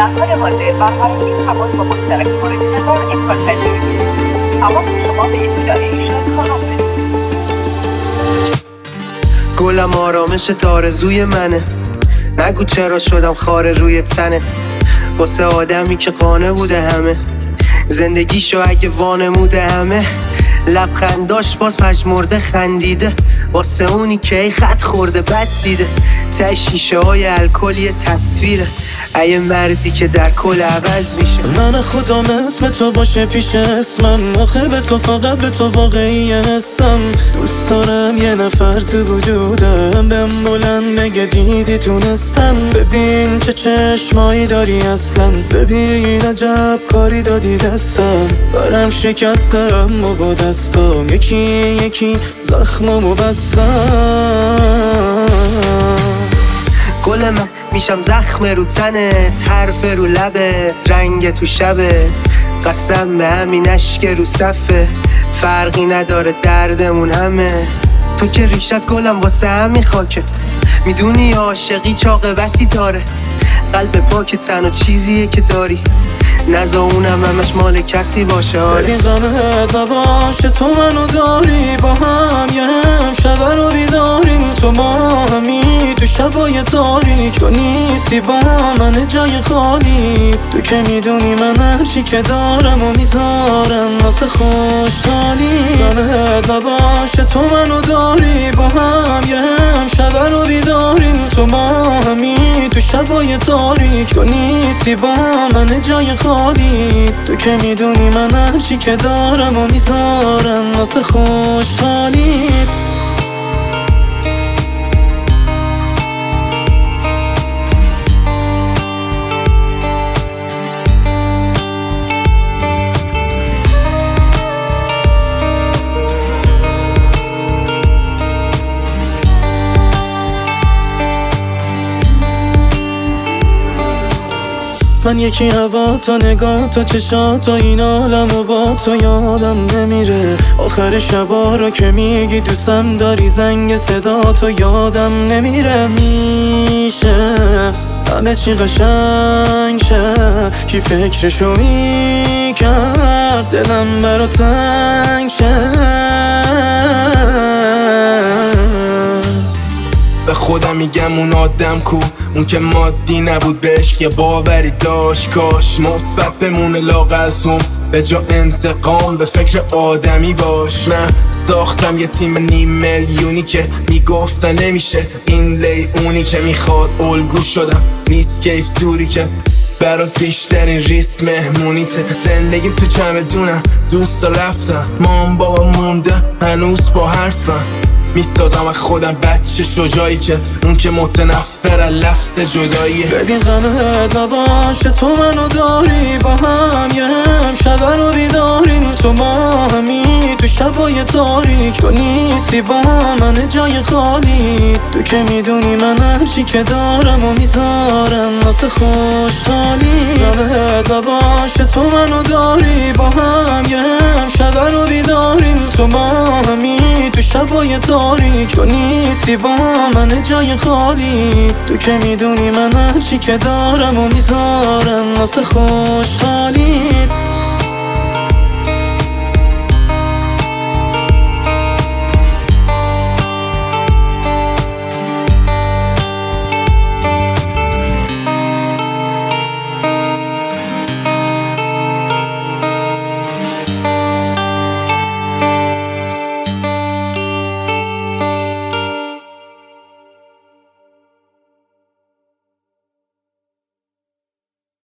در حال حاضر برقراری تماس با مشترک مورد نظر امکان پذیر نیست. تماس شما به اطلاع ایشان خواهم رسید. گلم آرامش تارزوی منه، نگو چرا شدم خاره روی تنت. واسه آدمی که قانه بوده همه زندگیشو اگه وانموده همه، لبخنداش باز پژمرده خندیده. واسه اونی که ای خط خورده بد دیده، ته شیشه های الکل یه تصویره ای مردی که در کل عوض میشه. من خودم اسم تو باشه پیش اسمم، آخه به تو فقط به تو واقعی هستم. دوست دارم یه نفر تو وجودم بهم بلند بگه دیدی تونستم. ببین چه چشمایی داری اصلا، ببین عجب کاری دادی دستم. برم شکستم و با دستم یکی یکی زخممو بستم. گل من میشم زخم رو تنت، حرف رو لبت، رنگ تو شبت. قسم به همین اشک رو صفه، فرقی نداره دردمون همه. تو که ریشت گلم واسه همین خاکه، میدونی عاشقی چه عاقبتی داره. قلب پاک تنها چیزیه که داری، نزا اونم همش مال کسی باشه. ببین غمت نباشه تو منو داری، با هم یه هم شب رو بیداریم. تو ما همی تو شبای تاریک، تو نیستی با من جای خالی. تو که میدونی من هرچی که دارم و میذارم واسه خوشحالی. غمت نباشه تو منو داری، با هم یه هم شب رو بیداریم. تو ما همی تو شبای تاریک، تو نیستی با من جای خالی. تو که میدونی من هرچی که دارم و میذارم واسه خوشحالی. من یکی هوا تا نگاه تا چشات و این عالم و با تو یادم نمیره. آخر شبا رو که میگی دوستم داری، زنگ صدا تو یادم نمیره. میشه همه چی قشنگ شه، کی فکرشو میکرد دلم برا تنگ شه. به خودم میگم اون آدم کو، اون که مادی نبود به عشق یه باوری داشت. کاش مثبت بمونه لاغلتون، به جا انتقام به فکر آدمی باش. من ساختم یه تیم 500,000,000 که میگفتن نمیشه این لی. اونی که میخواد الگو شدم، نیست کیف سوری که برات بیشترین ریسک مهمونیته. زندگیم تو چمدونم، دوستا رفتم، مام بابا مونده هنوز با حرفم. میسازم از خودم بچه شجاعی که اون که متنفر از لفظ جداییه. ببین غمت نباشه تو منو داری، با هم یه هم شب رو بیداریم. تو ما همی تو شبای تاریک، تو نیستی با من جای خالی. تو که میدونی من هرچی که دارم و میذارم واسه خوشحالی. غمت نباشه تو منو داری، با هم یه هم شب رو بیداریم. تو ما همی تو شبای تاریک، تو نیستی با من جای خالی. تو که میدونی من هرچی که دارم و میذارم واسه خوشحالی.